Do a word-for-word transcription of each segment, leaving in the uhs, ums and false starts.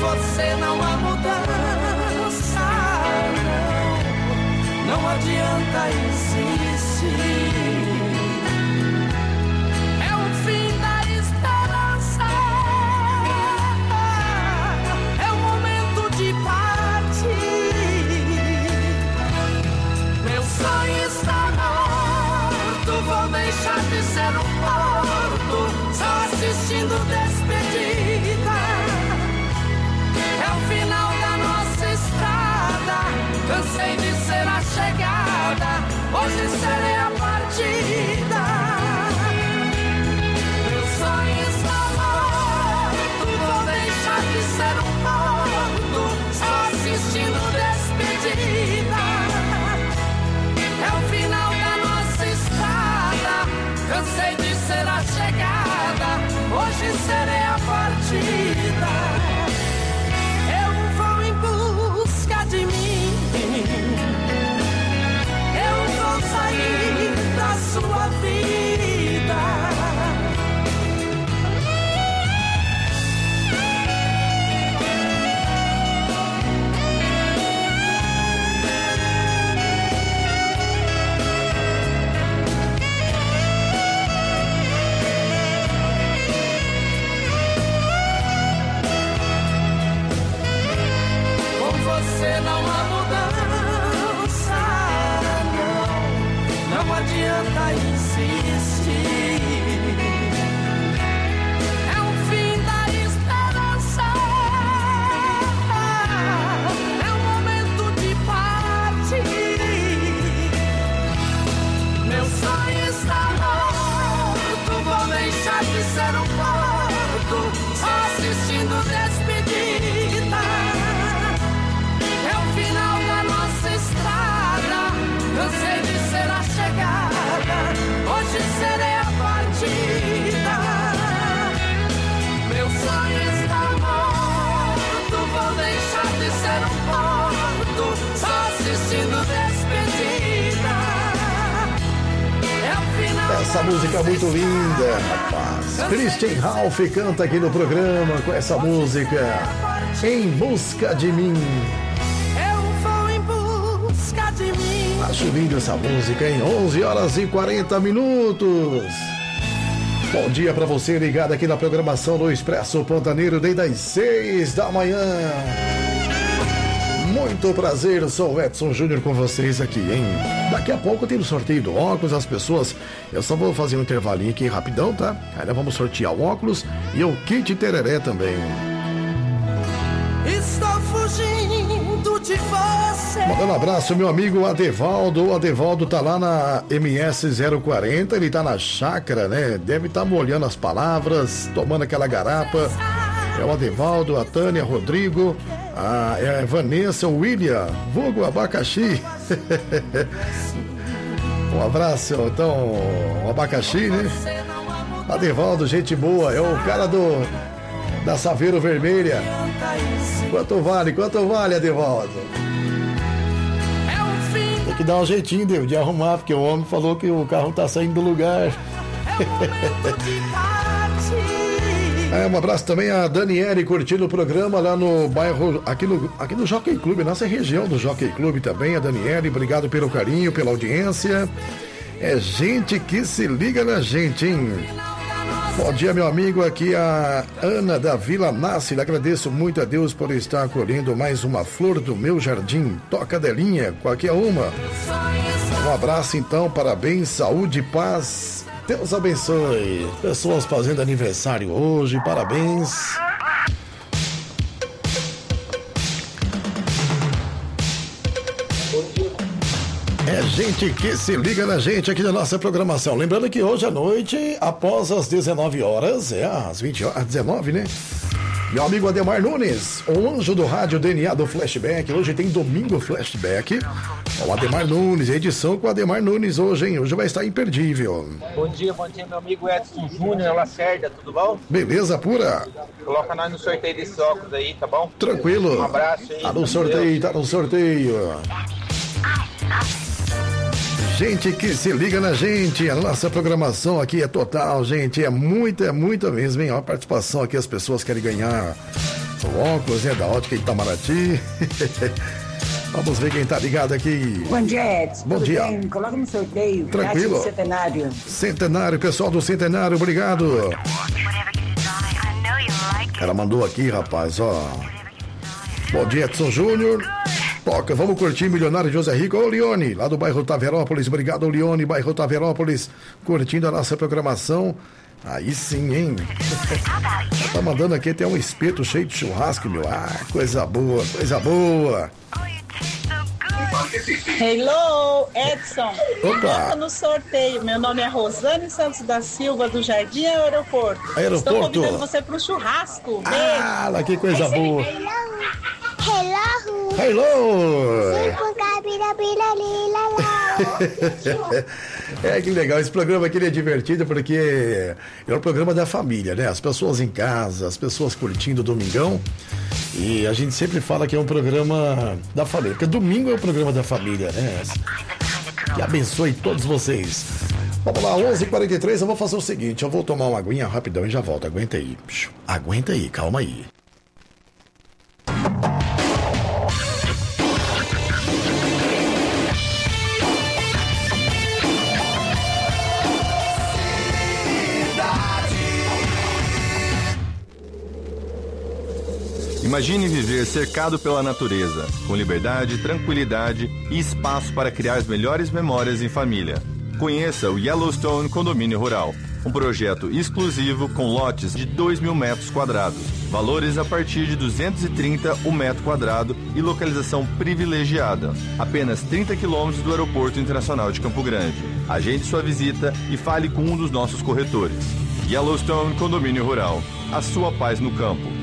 você não há mudança, não, não adianta insistir. É o fim da esperança, é o momento de partir. Meu sonho está morto, vou deixar de ser um morto, só assistindo despedida. É o final da nossa estrada, cansei de ser a chegada, hoje serei a partida. Meu sonho está morto, vou deixar de ser um morto, só assistindo despedida. É o final da nossa estrada, cansei de ser a chegada, hoje serei a partida. De mim, eu vou sair da sua vida. Você não há mudança, não, não adianta insistir. É o fim da esperança, é o momento de partir. Meu sonho está morto, vou deixar de ser um morto, só assistindo despedida. Cansei de ser a chegada, hoje serei a partida. Meu sonho está morto, vou deixar de ser um morto, só assistindo despedida. É o final. Essa música é muito linda, rapaz. Christian Ralph canta aqui no programa com essa música, Em Busca de Mim. Acho linda essa música, em onze horas e quarenta minutos. Bom dia para você ligado aqui na programação do Expresso Pantaneiro desde as seis da manhã. Muito prazer, eu sou o Edson Júnior com vocês aqui, hein? Daqui a pouco tem o sorteio do óculos, as pessoas... Eu só vou fazer um intervalinho aqui rapidão, tá? Aí nós vamos sortear o óculos e o kit tereré também. Estou fugindo de você. Mandando um abraço, meu amigo Adevaldo. O Adevaldo tá lá na M S zero quarenta, ele tá na chácara, né? Deve estar tá molhando as palavras, tomando aquela garapa. É o Adevaldo, a Tânia, Rodrigo, a, é a Vanessa, o William, vulgo abacaxi. Um abraço, então, o abacaxi, né? Adevaldo, gente boa, é o cara do da Saveiro Vermelha. Quanto vale, quanto vale, Adevaldo? Tem que dar um jeitinho de, de arrumar, porque o homem falou que o carro tá saindo do lugar. É, um abraço também a Daniele curtindo o programa lá no bairro, aqui no, aqui no Jockey Club, nossa região do Jockey Club também. A Daniele, obrigado pelo carinho, pela audiência. É gente que se liga na gente, hein? Bom dia, meu amigo, aqui a Ana da Vila Nássila. Agradeço muito a Deus por estar colhendo mais uma flor do meu jardim. Toca Delinha, qualquer uma. Um abraço então, parabéns, saúde e paz. Deus abençoe. Pessoas fazendo aniversário hoje, parabéns. É gente que se liga na gente aqui na nossa programação. Lembrando que hoje à noite, após as dezenove horas, é às vinte horas, às dezenove, né? Meu amigo Ademar Nunes, o anjo do rádio D N A do Flashback. Hoje tem Domingo Flashback. O Ademar Nunes, edição com o Ademar Nunes hoje, hein? Hoje vai estar imperdível. Bom dia, bom dia, meu amigo Edson Júnior, Lacerda, tudo bom? Beleza pura. Coloca nós no sorteio desses óculos aí, tá bom? Tranquilo. Um abraço aí. Tá no sorteio, tá no sorteio. Gente que se liga na gente, a nossa programação aqui é total, gente, é muita, é muita mesmo, hein? A participação aqui, as pessoas querem ganhar Edson Óculos, né? Da Ótica Itamaraty. Vamos ver quem tá ligado aqui. Bom dia, Edson. Bom Tudo dia. bem? Coloca no sorteio. Tranquilo. Centenário. Centenário, pessoal do Centenário, obrigado. O cara mandou aqui, rapaz, ó. Bom dia, Edson Júnior. Toca, vamos curtir Milionário José Rico. Ô, Leone, lá do bairro Taverópolis. Obrigado, Leone, bairro Taverópolis. Curtindo a nossa programação. Aí sim, hein? Tá mandando aqui até um espeto cheio de churrasco, meu. Ah, coisa boa, coisa boa. Hello, Edson. Opa. Coloca no sorteio. Meu nome é Rosane Santos da Silva, do Jardim Aeroporto. Aeroporto. Estou convidando você para o churrasco. Beijo. Ah, lá, que coisa boa. Hello. Hello. Hello. É, que legal. Esse programa aqui ele é divertido porque é um programa da família, né? As pessoas em casa, as pessoas curtindo o domingão. E a gente sempre fala que é um programa da família, porque domingo é o programa da família, né? Que abençoe todos vocês. Vamos lá, onze e quarenta e três, eu vou fazer o seguinte, eu vou tomar uma aguinha rapidão e já volto. Aguenta aí. Aguenta aí, calma aí. Imagine viver cercado pela natureza, com liberdade, tranquilidade e espaço para criar as melhores memórias em família. Conheça o Yellowstone Condomínio Rural, um projeto exclusivo com lotes de dois mil metros quadrados, valores a partir de duzentos e trinta o metro quadrado e localização privilegiada, apenas trinta quilômetros do Aeroporto Internacional de Campo Grande. Agende sua visita e fale com um dos nossos corretores. Yellowstone Condomínio Rural, a sua paz no campo.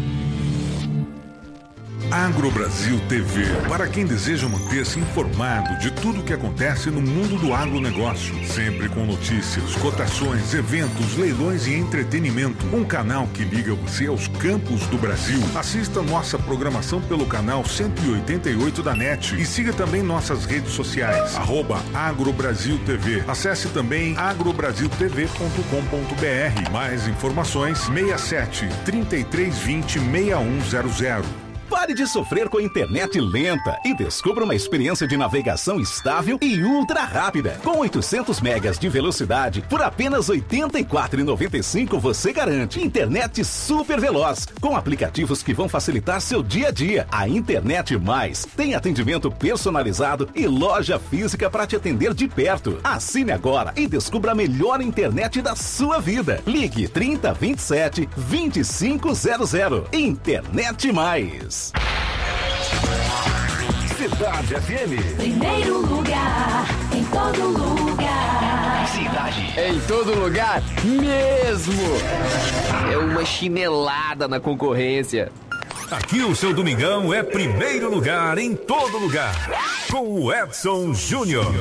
AgroBrasil T V, para quem deseja manter-se informado de tudo o que acontece no mundo do agronegócio, sempre com notícias, cotações, eventos, leilões e entretenimento. Um canal que liga você aos campos do Brasil. Assista nossa programação pelo canal cento e oitenta e oito da NET e siga também nossas redes sociais, arroba AgroBrasil T V. Acesse também agro brasil t v ponto com ponto b r. Mais informações, seis sete, três três dois zero, seis um zero zero. Pare de sofrer com a internet lenta e descubra uma experiência de navegação estável e ultra rápida. Com oitocentos megas de velocidade, por apenas oitenta e quatro reais e noventa e cinco centavos você garante internet super veloz, com aplicativos que vão facilitar seu dia a dia. A Internet Mais tem atendimento personalizado e loja física para te atender de perto. Assine agora e descubra a melhor internet da sua vida. Ligue trinta, vinte e sete, vinte e cinco zero zero. Internet Mais. Cidade F M. Primeiro lugar, em todo lugar. Cidade. Em todo lugar mesmo. É uma chinelada na concorrência. Aqui o seu domingão é primeiro lugar em todo lugar. Com o Edson Júnior.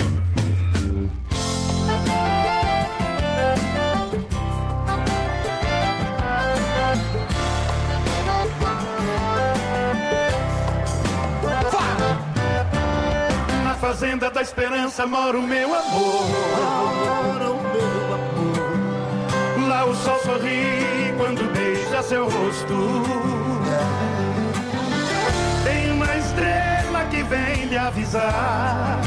Fazenda da Esperança mora o meu amor. Mora o meu amor. Lá o sol sorri quando beija seu rosto. Tem uma estrela que vem lhe avisar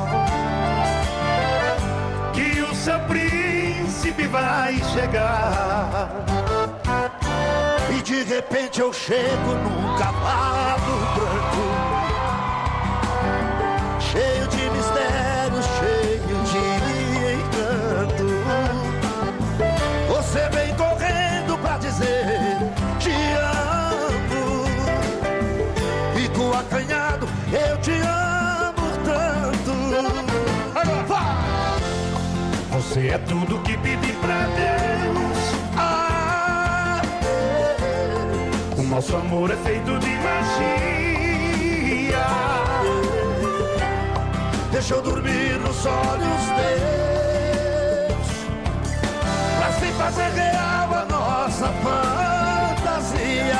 que o seu príncipe vai chegar. E de repente eu chego num cavalo branco, cheio de mistério, cheio de encanto. Você vem correndo pra dizer te amo, e com o acanhado eu te amo tanto. Agora vai! Você é tudo que pedi pra Deus. Ah, é. O nosso amor é feito de magia. Deixa eu dormir nos olhos teus, pra se fazer real a nossa fantasia.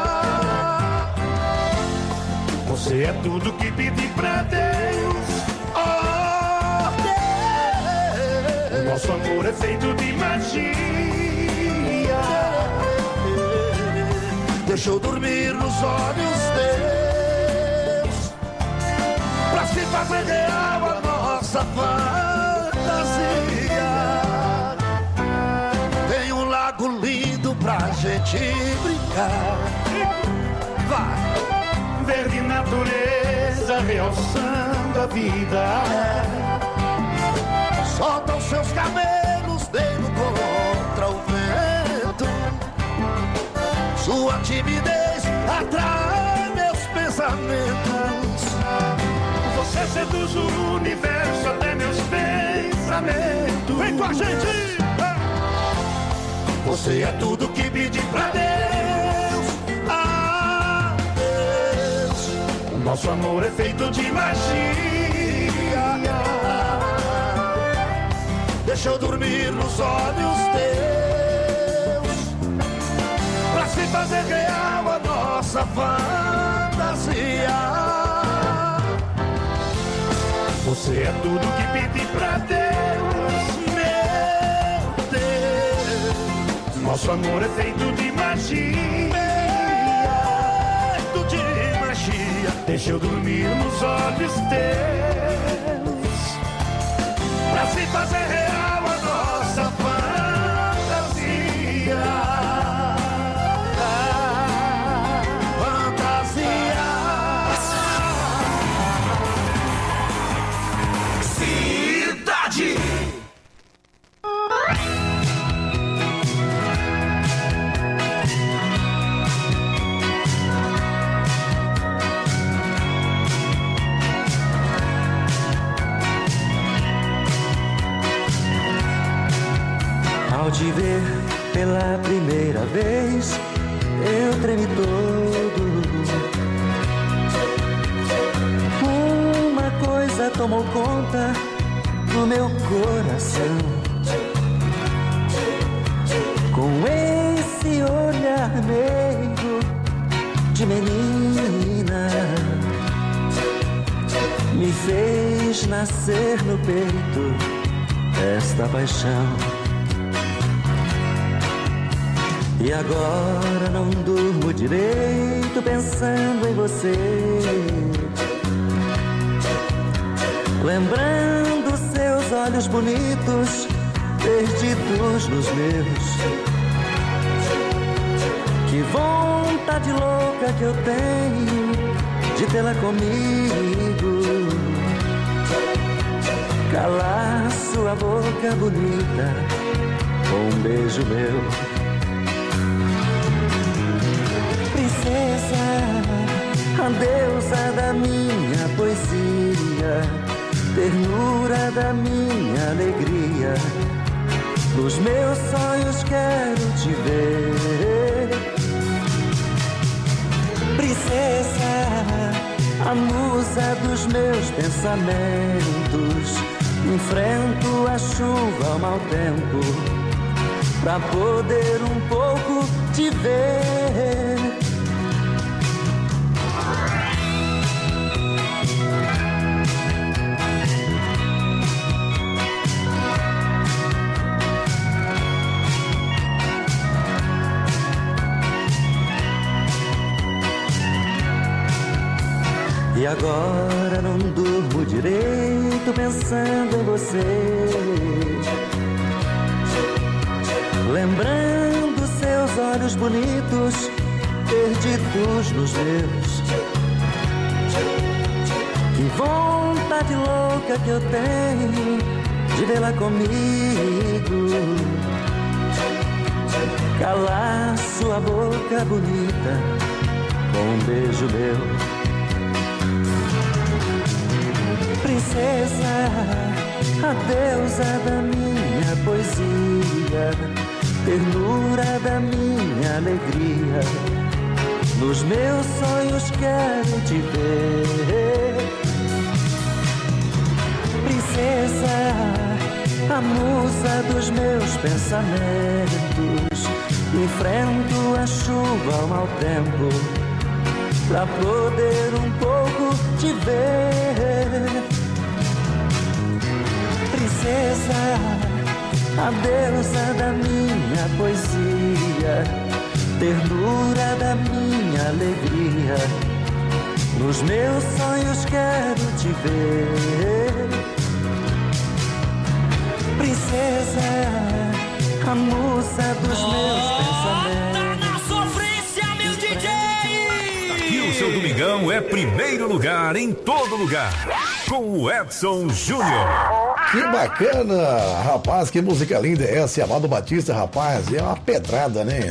Você é tudo que pedi pra Deus. Oh, Deus. O nosso amor é feito de magia. deixa eu dormir nos olhos teus, pra se fazer real a nossa fantasia. Tem um lago lindo pra gente brincar. Vai! Verde natureza realçando a vida. Solta os seus cabelos, dedo contra o vento. Sua timidez atrai meus pensamentos. Você seduz o universo até meus pensamentos. Vem com a gente! Você é tudo que pedi pra Deus. Ah, Deus, o nosso amor é feito de magia. Deixa eu dormir nos olhos teus, pra se fazer real a nossa fantasia. Você é tudo que pedi pra Deus, meu Deus. Nosso amor é feito de magia, feito de magia. Deixa eu dormir nos olhos teus, pra se fazer real a nossa fantasia. Fantasia. Cidade. Ao te ver pela primeira vez, eu tremi todo. Uma coisa tomou conta do meu coração. Com esse olhar meigo de menina, me fez nascer no peito esta paixão. E agora não durmo direito pensando em você, lembrando seus olhos bonitos perdidos nos meus. Que vontade louca que eu tenho de tê-la comigo, calar sua boca bonita com um beijo meu. Princesa, a deusa da minha poesia, ternura da minha alegria, nos meus sonhos quero te ver. Princesa, a musa dos meus pensamentos, enfrento a chuva ao mau tempo, pra poder um pouco te ver. E agora não durmo direito pensando em você, lembrando seus olhos bonitos perdidos nos meus. Que vontade louca que eu tenho de vê-la comigo, calar sua boca bonita com um beijo meu. Princesa, a deusa da minha poesia, ternura da minha alegria, nos meus sonhos quero te ver. Princesa, a musa dos meus pensamentos, enfrento a chuva ao mau tempo, pra poder um pouco te ver. Princesa, a deusa da minha poesia, ternura da minha alegria. Nos meus sonhos quero te ver, princesa, a musa dos meus pensamentos. Na sofrência, meu D J! Aqui o seu Domingão é primeiro lugar em todo lugar. Com o Edson Júnior. Que bacana, rapaz, que música linda é essa, Amado Batista, rapaz, é uma pedrada, né?